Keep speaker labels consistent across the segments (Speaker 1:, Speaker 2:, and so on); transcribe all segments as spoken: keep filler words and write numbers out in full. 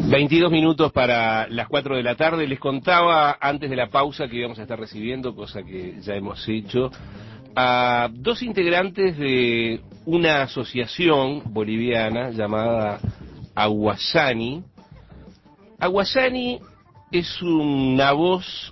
Speaker 1: veintidós minutos para las cuatro de la tarde. Les contaba antes de la pausa que íbamos a estar recibiendo, cosa que ya hemos hecho, a dos integrantes de una asociación boliviana llamada Aguasani. Aguasani es una voz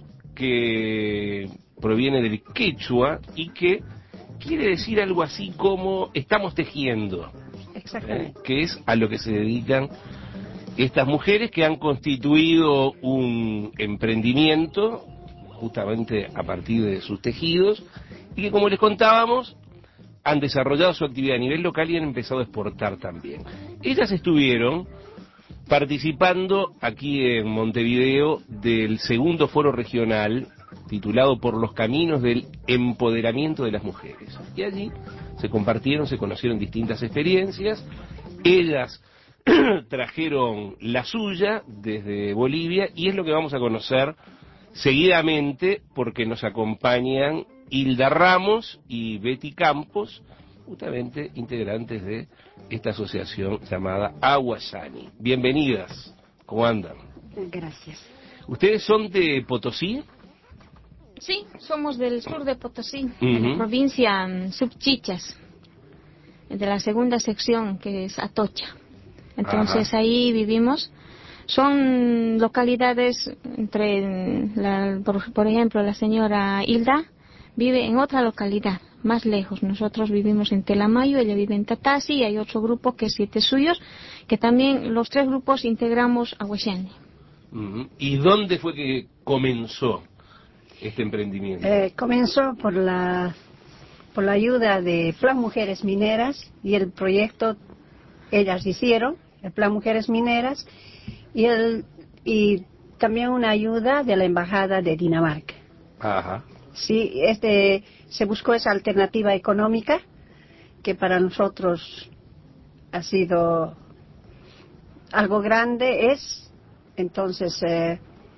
Speaker 1: que proviene del quechua y que quiere decir algo así como estamos tejiendo.
Speaker 2: Exactamente.
Speaker 1: ¿Eh? Que es a lo que se dedican estas mujeres, que han constituido un emprendimiento justamente a partir de sus tejidos y que, como les contábamos, han desarrollado su actividad a nivel local y han empezado a exportar también. Ellas estuvieron participando aquí en Montevideo del segundo foro regional titulado Por los caminos del empoderamiento de las mujeres. Y allí se compartieron, se conocieron distintas experiencias. Ellas trajeron la suya desde Bolivia y es lo que vamos a conocer seguidamente, porque nos acompañan Hilda Ramos y Betty Campos, justamente integrantes de esta asociación llamada Aguasani. Bienvenidas, ¿cómo andan?
Speaker 2: Gracias.
Speaker 1: ¿Ustedes son de Potosí?
Speaker 3: Sí, somos del sur de Potosí,
Speaker 1: Uh-huh.
Speaker 3: de la provincia um, Subchichas, de la segunda sección, que es Atocha. Entonces Ajá. ahí vivimos. Son localidades entre, la, por, por ejemplo, la señora Hilda vive en otra localidad, más lejos. Nosotros vivimos en Telamayo, ella vive en Tatasi, y hay otro grupo que es Siete Suyos, que también los tres grupos integramos Aguasani.
Speaker 1: Uh-huh. ¿Y dónde fue que comenzó este emprendimiento?
Speaker 2: Eh, comenzó por la, por la ayuda de Plan Mujeres Mineras y el proyecto ellas hicieron, el Plan Mujeres Mineras, y, el, y también una ayuda de la Embajada de Dinamarca.
Speaker 1: Ajá.
Speaker 2: Sí, este, se buscó esa alternativa económica que para nosotros ha sido algo grande, es, entonces eh,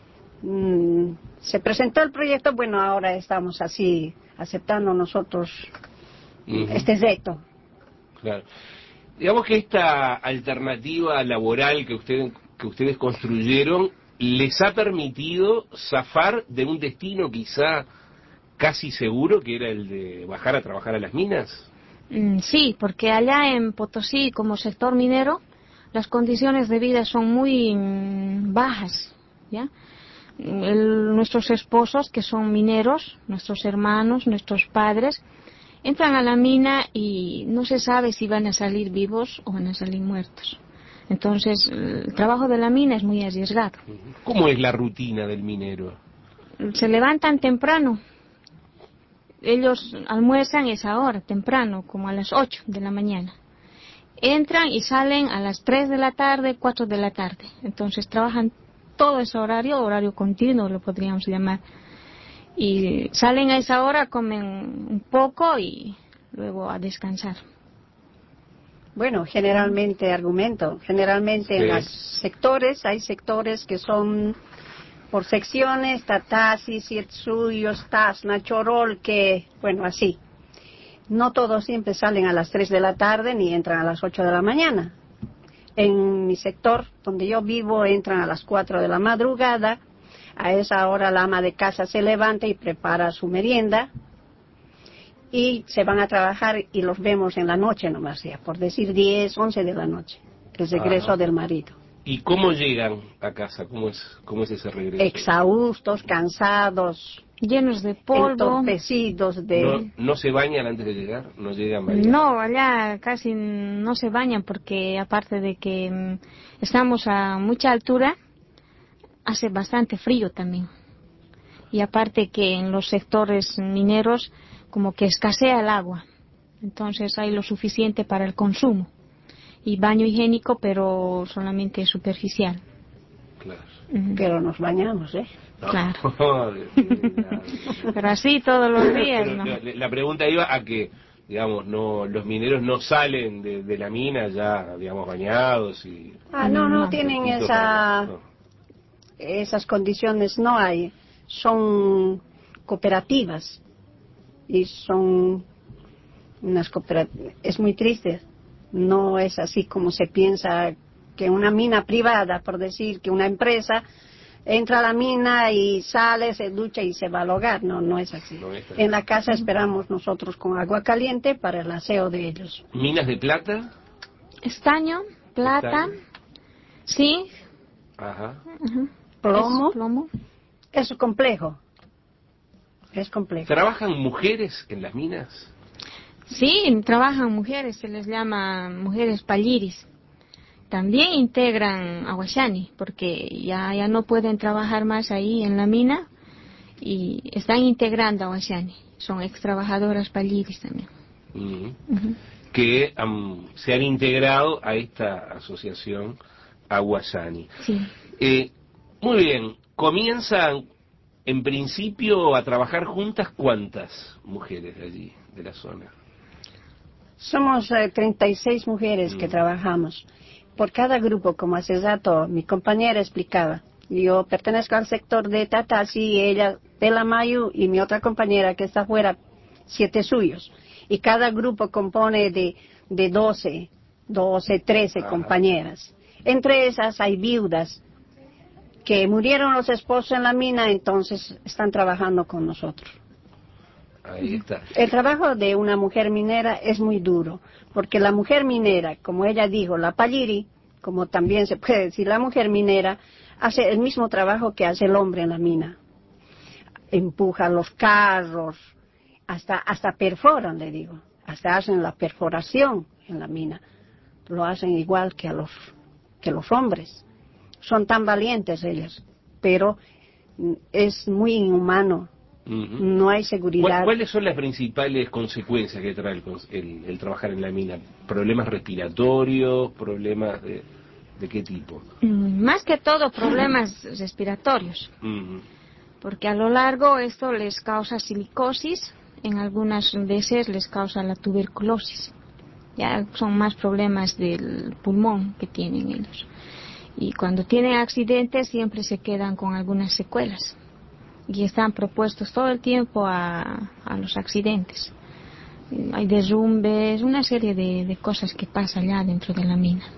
Speaker 2: mm, se presentó el proyecto, bueno, ahora estamos así aceptando nosotros uh-huh. este reto.
Speaker 1: Claro. Digamos que esta alternativa laboral que ustedes, que ustedes construyeron les ha permitido zafar de un destino quizá casi seguro, que era el de bajar a trabajar a las minas.
Speaker 3: Mm, sí, porque allá en Potosí, como sector minero, las condiciones de vida son muy mm, bajas, ¿ya? El, nuestros esposos, que son mineros, nuestros hermanos, nuestros padres, entran a la mina y no se sabe si van a salir vivos o van a salir muertos. Entonces, el trabajo de la mina es muy arriesgado.
Speaker 1: ¿Cómo es la rutina del minero?
Speaker 3: Se levantan temprano. Ellos almuerzan esa hora, temprano, como a las ocho de la mañana. Entran y salen a las tres de la tarde, cuatro de la tarde. Entonces, trabajan todo ese horario, horario continuo lo podríamos llamar. Y salen a esa hora, comen un poco y luego a descansar.
Speaker 2: Bueno, generalmente, argumento, generalmente sí. En los sectores, hay sectores que son por secciones, Tatasi, Sietsuyos, Tasna, Chorol, que, bueno, así. No todos siempre salen a las tres de la tarde ni entran a las ocho de la mañana. En mi sector, donde yo vivo, entran a las cuatro de la madrugada. A esa hora la ama de casa se levanta y prepara su merienda y se van a trabajar y los vemos en la noche nomás, ya, por decir diez, once de la noche, el regreso Ajá. del marido.
Speaker 1: ¿Y cómo llegan a casa? ¿Cómo es, cómo es ese regreso?
Speaker 2: Exhaustos, cansados,
Speaker 3: llenos de polvo,
Speaker 2: entorpecidos de...
Speaker 1: ¿No, ¿No se bañan antes de llegar? ¿No llegan bañados?
Speaker 3: No, allá casi no se bañan porque aparte de que mm, estamos a mucha altura, hace bastante frío también. Y aparte que en los sectores mineros como que escasea el agua. Entonces hay lo suficiente para el consumo. Y baño higiénico, pero solamente superficial.
Speaker 1: Claro.
Speaker 2: Uh-huh. Pero nos bañamos, ¿eh?
Speaker 1: No.
Speaker 3: Claro. Pero así todos los días,
Speaker 1: pero,
Speaker 3: ¿no?
Speaker 1: La, la pregunta iba a que, digamos, no, los mineros no salen de, de la mina ya, digamos, bañados y...
Speaker 2: Ah, no, no, no tienen esa... No. Esas condiciones no hay, son cooperativas y son unas cooperativas, es muy triste, no es así como se piensa que una mina privada, por decir que una empresa entra a la mina y sale, se ducha y se va al hogar. No, no es así. No es así. En la casa esperamos nosotros con agua caliente para el aseo de ellos.
Speaker 1: ¿Minas de plata?
Speaker 3: Estaño, plata, zinc,
Speaker 1: Ajá.
Speaker 3: uh-huh.
Speaker 2: plomo.
Speaker 3: Es plomo.
Speaker 2: Es complejo. Es complejo.
Speaker 1: ¿Trabajan mujeres en las minas?
Speaker 3: Sí, trabajan mujeres, se les llama mujeres palliris. También integran a Huaychani, porque ya, ya no pueden trabajar más ahí en la mina y están integrando a Huaychani. Son ex trabajadoras palliris también.
Speaker 1: Uh-huh.
Speaker 3: Uh-huh.
Speaker 1: Que um, se han integrado a esta asociación Huaychani.
Speaker 3: Sí.
Speaker 2: Eh,
Speaker 1: muy bien, comienzan en principio a trabajar juntas, ¿cuántas mujeres de allí, de la zona?
Speaker 2: Somos eh, treinta y seis mujeres mm. que trabajamos. Por cada grupo, como hace rato mi compañera explicaba, yo pertenezco al sector de Tatasi, ella de la Mayu y mi otra compañera que está afuera, siete suyos. Y cada grupo compone de, de doce, doce, trece Ajá. compañeras. Entre esas hay viudas que murieron los esposos en la mina, entonces están trabajando con nosotros.
Speaker 1: Ahí está.
Speaker 2: El trabajo de una mujer minera es muy duro, porque la mujer minera, como ella dijo, la palliri, como también se puede decir la mujer minera, hace el mismo trabajo que hace el hombre en la mina. Empuja los carros, hasta hasta perforan, le digo, hasta hacen la perforación en la mina. Lo hacen igual que a los que los hombres. Son tan valientes ellas, pero es muy inhumano. Uh-huh. No hay seguridad.
Speaker 1: ¿Cuáles son las principales consecuencias que trae el, el, el trabajar en la mina? ¿Problemas respiratorios? ¿Problemas de, de qué tipo?
Speaker 3: Mm, más que todo problemas respiratorios. Uh-huh. Porque a lo largo esto les causa silicosis, en algunas veces les causa la tuberculosis. Ya son más problemas del pulmón que tienen ellos. Y cuando tienen accidentes siempre se quedan con algunas secuelas. Y están propuestos todo el tiempo a, a los accidentes. Hay derrumbes, una serie de, de cosas que pasan allá dentro de la mina.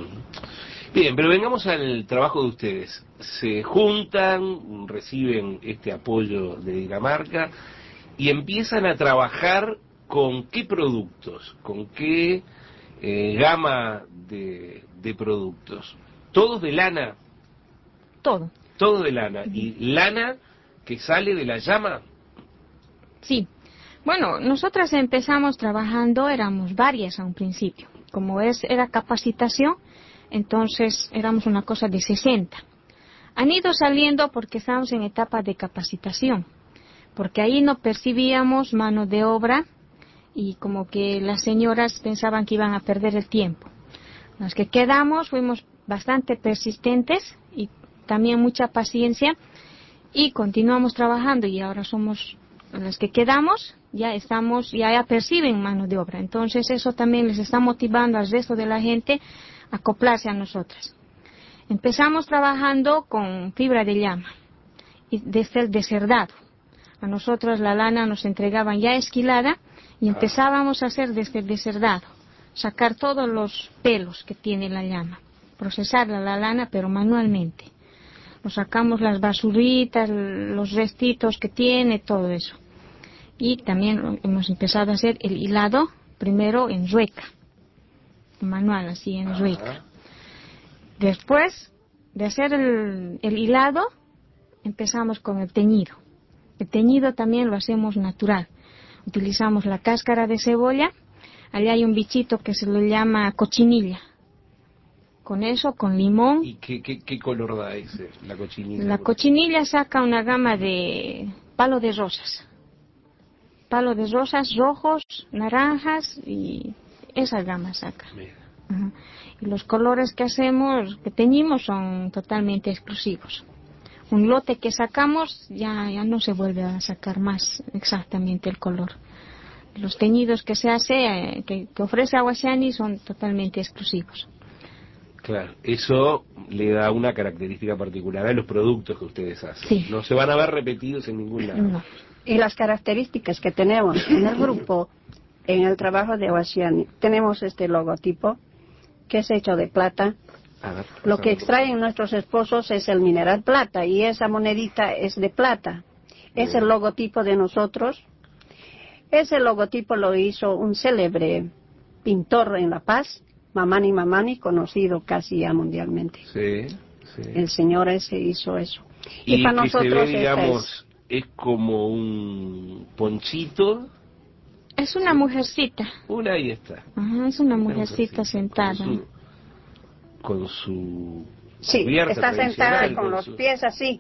Speaker 1: Bien, pero vengamos al trabajo de ustedes. Se juntan, reciben este apoyo de Dinamarca y empiezan a trabajar con qué productos, con qué eh, gama de, de productos. ¿Todos de lana?
Speaker 3: Todo.
Speaker 1: Todo de lana. Uh-huh. ¿Y lana que sale de la llama?
Speaker 3: Sí. Bueno, nosotras empezamos trabajando, éramos varias a un principio. Como es era capacitación, entonces éramos una cosa de sesenta. Han ido saliendo porque estamos en etapa de capacitación, porque ahí no percibíamos mano de obra y como que las señoras pensaban que iban a perder el tiempo. Los que quedamos fuimos bastante persistentes y también mucha paciencia y continuamos trabajando y ahora somos los que quedamos, ya estamos, ya, ya perciben mano de obra. Entonces eso también les está motivando al resto de la gente a acoplarse a nosotras. Empezamos trabajando con fibra de llama y desde el deserdado. A nosotros la lana nos entregaban ya esquilada y empezábamos a hacer desde el deserdado, sacar todos los pelos que tiene la llama, procesar la lana pero manualmente. Nos sacamos las basuritas, los restitos que tiene, todo eso. Y también hemos empezado a hacer el hilado, primero en rueca, manual, así en rueca. Después de hacer el, el hilado, empezamos con el teñido. El teñido también lo hacemos natural. Utilizamos la cáscara de cebolla, allá hay un bichito que se le llama cochinilla. Con eso, con limón.
Speaker 1: ¿Y qué, qué, qué color da ese, la cochinilla?
Speaker 3: La cochinilla saca una gama de palo de rosas. Palo de rosas rojos, naranjas y esas gamas saca. Uh-huh. Y los colores que hacemos, que teñimos, son totalmente exclusivos. Un lote que sacamos ya, ya no se vuelve a sacar más exactamente el color. Los teñidos que se hace, eh, que, que ofrece Huaychani son totalmente exclusivos.
Speaker 1: Claro, eso le da una característica particular a los productos que ustedes hacen.
Speaker 3: Sí.
Speaker 1: No se van a ver repetidos en ningún lado.
Speaker 3: No.
Speaker 2: Y las características que tenemos en el grupo, en el trabajo de Huaychani, tenemos este logotipo que es hecho de plata,
Speaker 1: ver,
Speaker 2: Lo que extraen nuestros esposos es el mineral plata y esa monedita es de plata. Bien. Es el logotipo de nosotros. Ese logotipo lo hizo un célebre pintor en La Paz, Mamani Mamani, conocido casi ya mundialmente.
Speaker 1: Sí, sí.
Speaker 2: El señor ese hizo eso.
Speaker 1: Y,
Speaker 2: y para
Speaker 1: que
Speaker 2: nosotros
Speaker 1: se ve, digamos, es... es como un ponchito.
Speaker 3: Es una
Speaker 1: sí.
Speaker 3: mujercita.
Speaker 1: Una, ahí está.
Speaker 3: Ajá, es una, una mujercita, mujercita sentada.
Speaker 1: Con su, con su
Speaker 2: sí, está sentada con, con los su... pies así.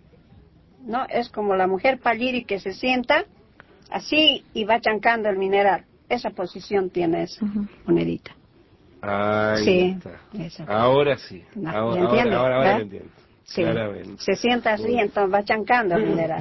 Speaker 2: No, es como la mujer palliri que se sienta así y va chancando el mineral. Esa posición tiene esa uh-huh. monedita.
Speaker 1: Ahí
Speaker 2: sí,
Speaker 1: está. Ahora sí.
Speaker 2: No,
Speaker 1: ahora,
Speaker 2: entiende,
Speaker 1: ahora, ahora, ahora lo entiendo.
Speaker 2: Sí.
Speaker 1: Claramente.
Speaker 2: Se sienta así, bueno. Entonces va chancando el mineral.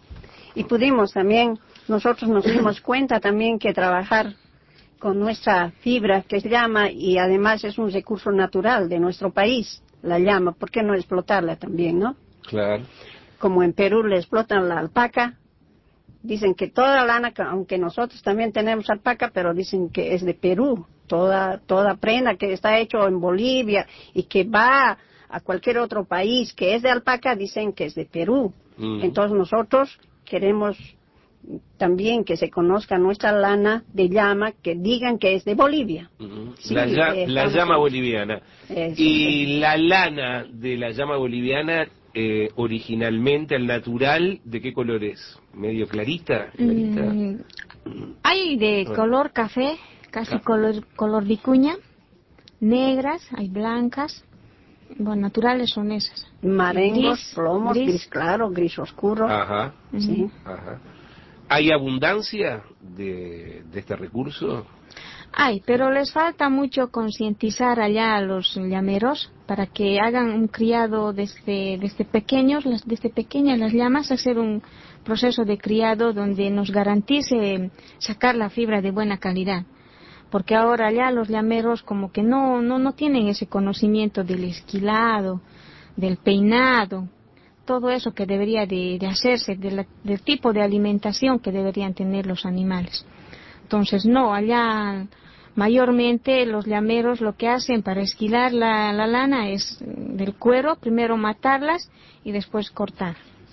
Speaker 2: Y pudimos también, nosotros nos dimos cuenta también que trabajar con nuestra fibra, que se llama, y además es un recurso natural de nuestro país, la llama, ¿por qué no explotarla también, no?
Speaker 1: Claro.
Speaker 2: Como en Perú le explotan la alpaca, dicen que toda lana, aunque nosotros también tenemos alpaca, pero dicen que es de Perú, toda toda prenda que está hecho en Bolivia y que va a cualquier otro país que es de alpaca, dicen que es de Perú. Mm. Entonces nosotros queremos también que se conozca nuestra lana de llama, que digan que es de Bolivia.
Speaker 1: Mm.
Speaker 2: Sí,
Speaker 1: la, ya,
Speaker 2: eh,
Speaker 1: la llama
Speaker 2: en...
Speaker 1: boliviana.
Speaker 2: Eso,
Speaker 1: y
Speaker 2: sí.
Speaker 1: La lana de la llama boliviana, eh, originalmente, al natural, ¿de qué color es? ¿Medio clarita? clarita?
Speaker 3: Mm, hay de bueno. color café, casi café. color color vicuña, negras, hay blancas. Bueno, naturales son esas.
Speaker 2: Marengos,
Speaker 3: gris,
Speaker 2: plomos, gris.
Speaker 3: gris
Speaker 2: claro, gris oscuro.
Speaker 1: Ajá.
Speaker 2: Sí.
Speaker 1: Ajá. ¿Hay abundancia de, de este recurso?
Speaker 3: Hay, pero les falta mucho concientizar allá a los llameros para que hagan un criado desde, desde pequeños, las, desde pequeñas las llamas, hacer un proceso de criado donde nos garantice sacar la fibra de buena calidad. Porque ahora ya los llameros como que no no no tienen ese conocimiento del esquilado, del peinado, todo eso que debería de, de hacerse, de la, del tipo de alimentación que deberían tener los animales. Entonces no, allá mayormente los llameros lo que hacen para esquilar la, la lana es del cuero, primero matarlas y después cortar.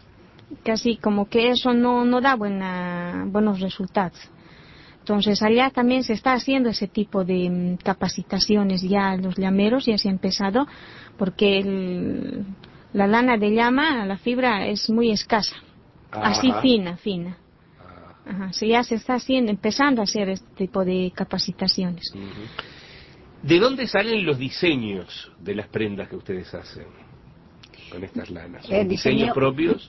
Speaker 3: Casi como que eso no no da buena, buenos resultados. Entonces allá también se está haciendo ese tipo de um, capacitaciones ya los llameros, ya se ha empezado, porque el, la lana de llama, la fibra es muy escasa, Ajá. así fina, fina. Ajá, so ya se está haciendo, empezando a hacer este tipo de capacitaciones.
Speaker 1: Uh-huh. ¿De dónde salen los diseños de las prendas que ustedes hacen con estas lanas? ¿Son diseño, diseños propios?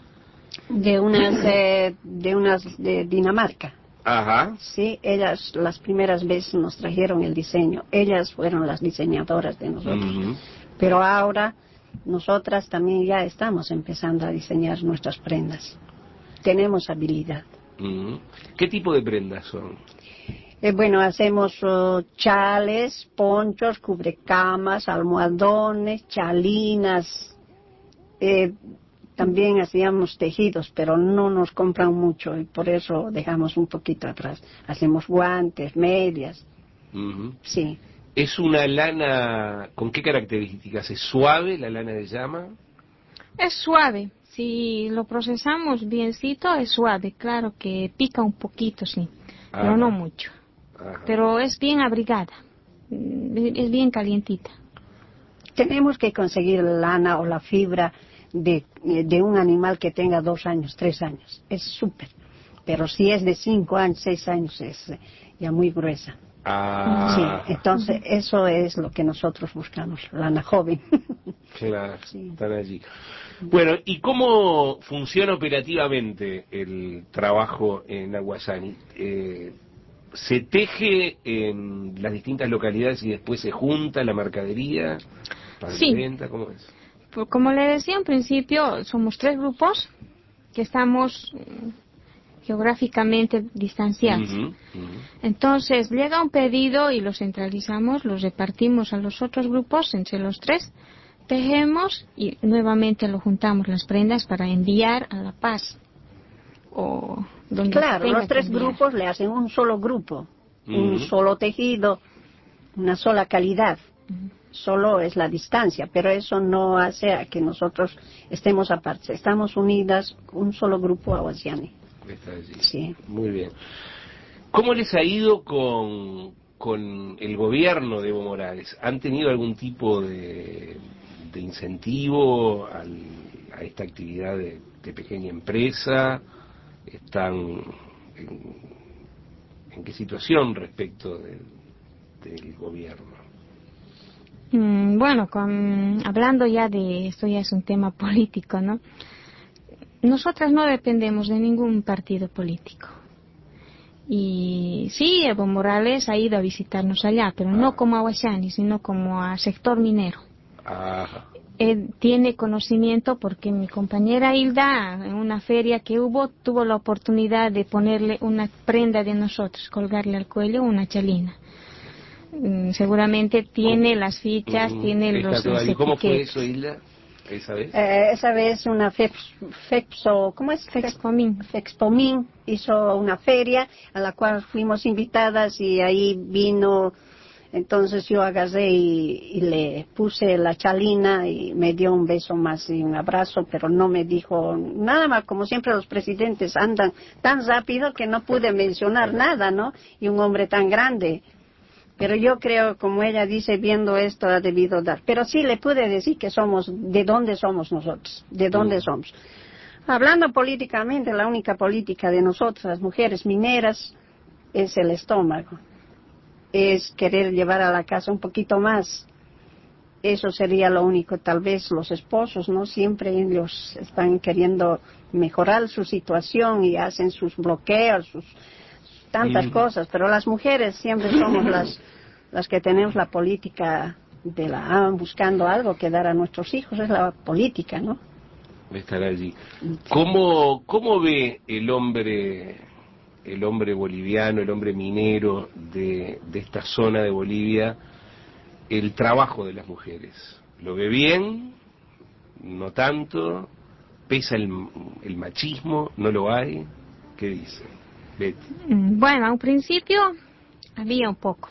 Speaker 2: De unas, eh, de unas de Dinamarca.
Speaker 1: Ajá.
Speaker 2: Sí, ellas las primeras veces nos trajeron el diseño. Ellas fueron las diseñadoras de nosotros. Uh-huh. Pero ahora nosotras también ya estamos empezando a diseñar nuestras prendas. Tenemos habilidad.
Speaker 1: Uh-huh. ¿Qué tipo de prendas son?
Speaker 2: Eh, bueno, hacemos uh, chales, ponchos, cubrecamas, almohadones, chalinas. Eh, También hacíamos tejidos, pero no nos compran mucho y por eso dejamos un poquito atrás. Hacemos guantes, medias.
Speaker 1: Uh-huh.
Speaker 2: Sí.
Speaker 1: ¿Es una lana con qué características? ¿Es suave la lana de llama?
Speaker 3: Es suave. Si lo procesamos biencito, es suave. Claro que pica un poquito, sí, Ajá. pero no mucho. Ajá. Pero es bien abrigada. Es bien calientita.
Speaker 2: Tenemos que conseguir la lana o la fibra De, de un animal que tenga dos años, tres años, es súper, pero si es de cinco años, seis años es ya muy gruesa.
Speaker 1: Ah.
Speaker 2: Sí, entonces eso es lo que nosotros buscamos, lana joven.
Speaker 1: Claro, sí. Están allí. Bueno, ¿y cómo funciona operativamente el trabajo en Aguasani? Eh, ¿Se teje en las distintas localidades y después se junta la mercadería para
Speaker 3: sí.
Speaker 1: la venta? ¿Cómo es?
Speaker 3: Como le decía en principio, somos tres grupos que estamos geográficamente distanciados. Uh-huh, uh-huh. Entonces llega un pedido y lo centralizamos, lo repartimos a los otros grupos entre los tres, tejemos y nuevamente lo juntamos las prendas para enviar a La Paz. O donde
Speaker 2: claro, los tres grupos le hacen un solo grupo, uh-huh. un solo tejido, una sola calidad. Uh-huh. solo es la distancia, pero eso no hace a que nosotros estemos aparte. Estamos unidas, un solo grupo aguasiani.
Speaker 1: Está allí.
Speaker 2: Sí.
Speaker 1: Muy bien. ¿Cómo les ha ido con, con el gobierno de Evo Morales? ¿Han tenido algún tipo de, de incentivo al, a esta actividad de, de pequeña empresa? ¿Están en, en qué situación respecto de, del gobierno?
Speaker 3: Mm, bueno, con, hablando ya de esto, ya es un tema político, ¿no? Nosotras no dependemos de ningún partido político. Y sí, Evo Morales ha ido a visitarnos allá, pero ah. no como a Aguasani, sino como a sector minero.
Speaker 1: Ah.
Speaker 3: Él tiene conocimiento porque mi compañera Hilda, en una feria que hubo, tuvo la oportunidad de ponerle una prenda de nosotros, colgarle al cuello una chalina. Mm, seguramente tiene ¿Cómo? las fichas, mm, tiene los, los
Speaker 1: ¿Cómo fue eso, Hilda? ¿Esa vez?
Speaker 2: Eh, esa vez una Feps, Fepso, ¿cómo es?
Speaker 3: Fexpomin.
Speaker 2: Fexpomin hizo una feria a la cual fuimos invitadas y ahí vino, entonces yo agarré y, y le puse la chalina y me dio un beso más y un abrazo, pero no me dijo nada más, como siempre los presidentes andan tan rápido que no pude mencionar nada, ¿no? Y un hombre tan grande. Pero yo creo, como ella dice, viendo esto ha debido dar. Pero sí le pude decir que somos, de dónde somos nosotros, de dónde somos. Hablando políticamente, la única política de nosotras, las mujeres mineras, es el estómago. Es querer llevar a la casa un poquito más. Eso sería lo único. Tal vez los esposos, ¿no? Siempre ellos están queriendo mejorar su situación y hacen sus bloqueos, sus tantas cosas, pero las mujeres siempre somos las las que tenemos la política de la ah, buscando algo que dar a nuestros hijos, es la política, ¿no?
Speaker 1: Estar allí. ¿Cómo cómo ve el hombre el hombre boliviano, el hombre minero de de esta zona de Bolivia el trabajo de las mujeres? ¿Lo ve bien? ¿No tanto? ¿Pesa el, el machismo? ¿No lo hay? ¿Qué dice? Betty.
Speaker 3: Bueno, al principio había un poco,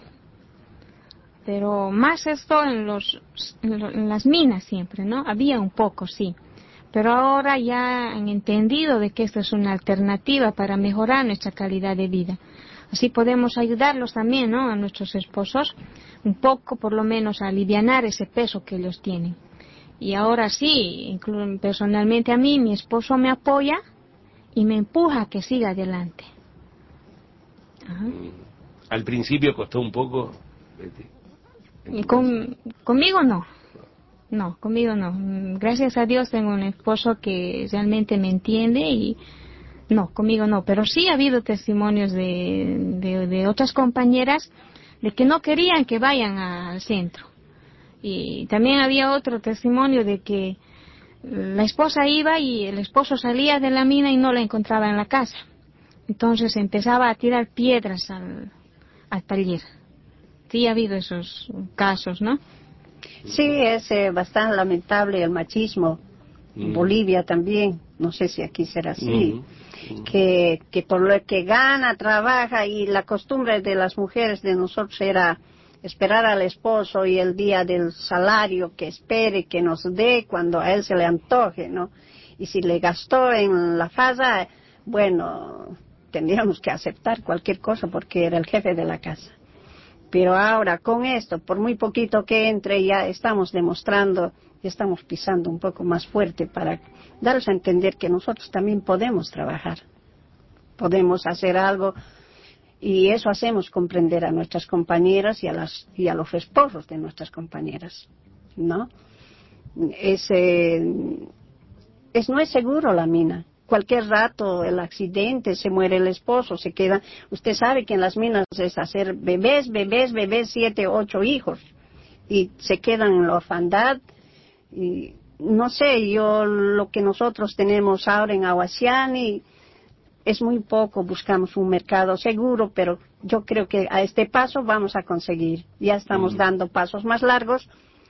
Speaker 3: pero más esto en los en, lo, en las minas siempre, ¿no? Había un poco, sí, pero ahora ya han entendido de que esto es una alternativa para mejorar nuestra calidad de vida. Así podemos ayudarlos también, ¿no? A nuestros esposos un poco, por lo menos, a alivianar ese peso que ellos tienen. Y ahora sí, incluso personalmente a mí, mi esposo me apoya y me empuja a que siga adelante. Ajá.
Speaker 1: Al principio costó un poco.
Speaker 3: Y con, conmigo no, no, conmigo no. Gracias a Dios tengo un esposo que realmente me entiende y no, conmigo no. Pero sí ha habido testimonios de, de, de otras compañeras de que no querían que vayan al centro. Y también había otro testimonio de que la esposa iba y el esposo salía de la mina y no la encontraba en la casa. Entonces empezaba a tirar piedras al, al taller. Sí ha habido esos casos, ¿no?
Speaker 2: Sí, es eh, bastante lamentable el machismo. En mm. Bolivia también, no sé si aquí será así, mm. que, que por lo que gana, trabaja, y la costumbre de las mujeres de nosotros era esperar al esposo y el día del salario que espere, que nos dé cuando a él se le antoje, ¿no? Y si le gastó en la fasa, bueno, tendríamos que aceptar cualquier cosa porque era el jefe de la casa. Pero ahora con esto, por muy poquito que entre, ya estamos demostrando, estamos pisando un poco más fuerte para darles a entender que nosotros también podemos trabajar, podemos hacer algo, y eso hacemos comprender a nuestras compañeras y a las y a los esposos de nuestras compañeras, ¿no? Es, eh, es no es seguro la mina. Cualquier rato el accidente, se muere el esposo, se queda. Usted sabe que en las minas es hacer bebés, bebés, bebés, siete, ocho hijos, y se quedan en la orfandad. Y no sé, yo lo que nosotros tenemos ahora en Aguasani es muy poco. Buscamos un mercado seguro, pero yo creo que a este paso vamos a conseguir. Ya estamos mm. dando pasos más largos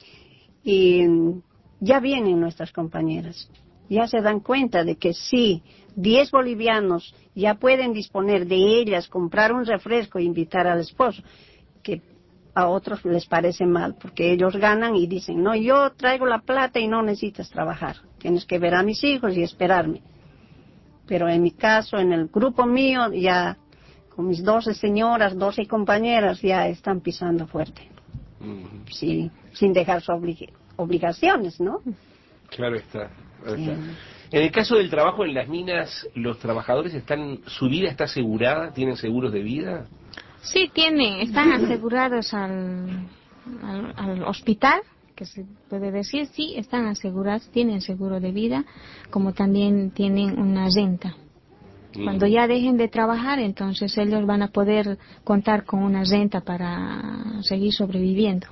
Speaker 2: y ya vienen nuestras compañeras. Ya se dan cuenta de que si diez bolivianos ya pueden disponer de ellas, comprar un refresco e invitar al esposo, que a otros les parece mal, porque ellos ganan y dicen, no, yo traigo la plata y no necesitas trabajar, tienes que ver a mis hijos y esperarme. Pero en mi caso, en el grupo mío, ya con mis doce señoras, doce compañeras, ya están pisando fuerte. Uh-huh. Sí, sin dejar sus oblig- obligaciones, ¿no?
Speaker 1: Claro está, claro sí. está. En el caso del trabajo en las minas, ¿los trabajadores están, su vida está asegurada? ¿Tienen seguros de vida?
Speaker 3: Sí, tienen, están asegurados al, al, al hospital, que se puede decir, sí, están asegurados, tienen seguro de vida, como también tienen una renta. Mm. Cuando ya dejen de trabajar, entonces ellos van a poder contar con una renta para seguir sobreviviendo.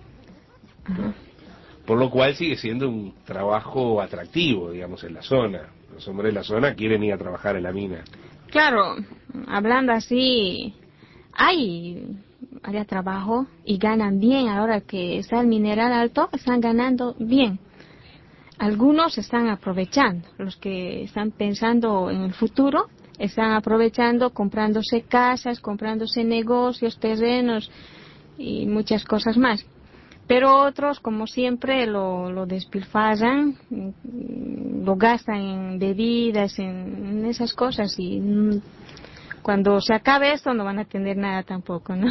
Speaker 3: Ajá.
Speaker 1: Por lo cual sigue siendo un trabajo atractivo, digamos, en la zona. Los hombres de la zona quieren ir a trabajar en la mina.
Speaker 3: Claro, hablando así, hay área de trabajo y ganan bien. Ahora que está el mineral alto, están ganando bien. Algunos están aprovechando, los que están pensando en el futuro, están aprovechando, comprándose casas, comprándose negocios, terrenos y muchas cosas más. Pero otros, como siempre, lo, lo despilfarran, lo gastan en bebidas, en, en esas cosas, y mm, cuando se acabe esto no van a tener nada tampoco, ¿no?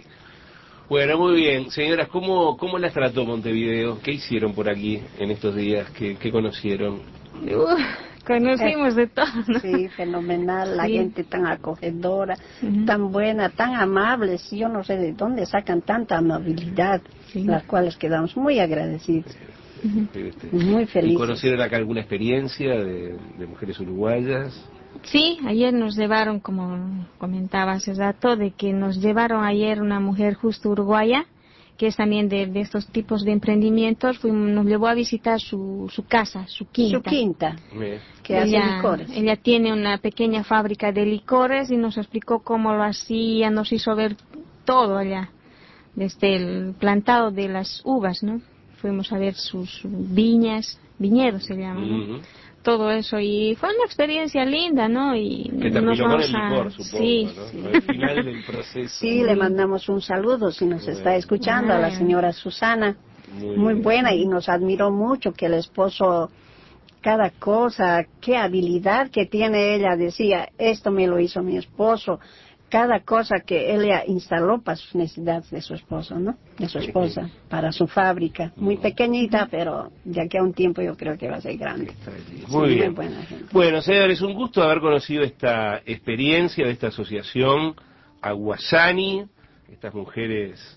Speaker 1: Bueno, muy bien. Señoras, ¿cómo, cómo las trató Montevideo? ¿Qué hicieron por aquí en estos días? ¿Qué, qué conocieron?
Speaker 3: Uh, conocimos de todo, ¿no?
Speaker 2: Sí, fenomenal, la
Speaker 3: sí.
Speaker 2: gente tan acogedora,
Speaker 3: uh-huh.
Speaker 2: tan buena, tan amable. Yo no sé de dónde sacan tanta amabilidad, sí. las cuales quedamos muy agradecidos. Uh-huh. Muy felices.
Speaker 1: ¿Y conocieron acá alguna experiencia de, de mujeres uruguayas?
Speaker 3: Sí, ayer nos llevaron, como comentaba hace rato, de que nos llevaron ayer una mujer justo uruguaya, que es también de, de estos tipos de emprendimientos, fuimos, nos llevó a visitar su, su casa, su quinta.
Speaker 2: Su quinta,
Speaker 1: Bien.
Speaker 2: que hace
Speaker 3: ella,
Speaker 2: licores.
Speaker 3: Ella tiene una pequeña fábrica de licores y nos explicó cómo lo hacía, nos hizo ver todo allá, desde el plantado de las uvas, ¿no? Fuimos a ver sus viñas, viñedos se llaman, ¿no? Uh-huh. Todo eso, y fue una experiencia linda, ¿no? Y
Speaker 1: que terminó
Speaker 3: nos
Speaker 1: con el
Speaker 3: a...
Speaker 1: licor, supongo,
Speaker 3: sí,
Speaker 1: ¿no?
Speaker 3: sí.
Speaker 1: Al final del proceso.
Speaker 2: Sí, le mandamos un saludo si nos bueno. está escuchando, ah, a la señora Susana, muy, muy buena, y nos admiró mucho que el esposo, cada cosa, qué habilidad que tiene ella, decía, esto me lo hizo mi esposo, cada cosa que ella instaló para sus necesidades de su esposo, ¿no? De su esposa, para su fábrica, muy pequeñita, pero de aquí a un tiempo yo creo que va a ser grande.
Speaker 1: Muy
Speaker 2: sí,
Speaker 1: bien.
Speaker 2: Muy buena gente.
Speaker 1: Bueno, señores, un gusto haber conocido esta experiencia de esta asociación Aguasani, estas mujeres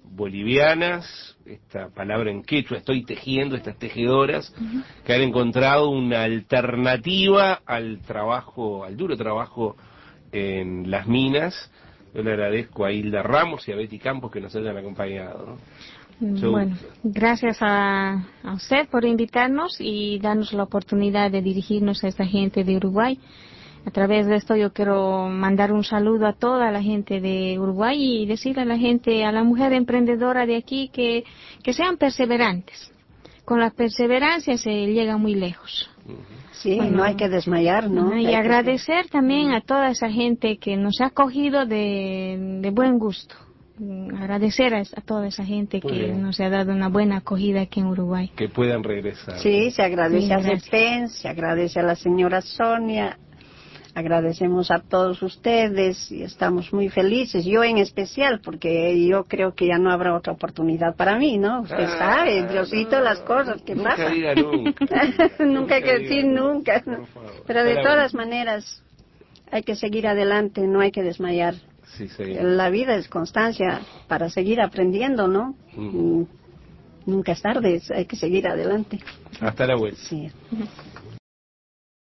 Speaker 1: bolivianas, esta palabra en quechua, estoy tejiendo, estas tejedoras, uh-huh. que han encontrado una alternativa al trabajo, al duro trabajo en las minas. Yo le agradezco a Hilda Ramos y a Betty Campos que nos hayan acompañado, ¿no?
Speaker 3: Bueno, gracias a, a usted por invitarnos y darnos la oportunidad de dirigirnos a esta gente de Uruguay. A través de esto yo quiero mandar un saludo a toda la gente de Uruguay y decirle a la gente, a la mujer emprendedora de aquí, que, que sean perseverantes. Con la perseverancia se llega muy lejos.
Speaker 2: Sí, bueno, no hay que desmayar, ¿no?
Speaker 3: Y
Speaker 2: hay
Speaker 3: agradecer también a toda esa gente que nos ha acogido de, de buen gusto. Agradecer a, a toda esa gente muy que bien. Nos ha dado una buena acogida aquí en Uruguay.
Speaker 1: Que puedan regresar.
Speaker 2: Sí, se agradece
Speaker 3: sí,
Speaker 2: a CEPEN, se agradece a la señora Sonia, agradecemos a todos ustedes y estamos muy felices, yo en especial, porque yo creo que ya no habrá otra oportunidad para mí, ¿no? Usted ah, sabe, Diosito, no, las cosas que
Speaker 1: nunca
Speaker 2: pasan.
Speaker 1: Diga nunca,
Speaker 2: nunca. nunca hay que decir
Speaker 1: nunca.
Speaker 2: nunca. Pero de todas maneras hay que seguir adelante, no hay que desmayar.
Speaker 1: Sí, sí.
Speaker 2: La vida es constancia para seguir aprendiendo, ¿no? Mm. Nunca es tarde, hay que seguir adelante.
Speaker 1: Hasta la vuelta.
Speaker 2: Sí.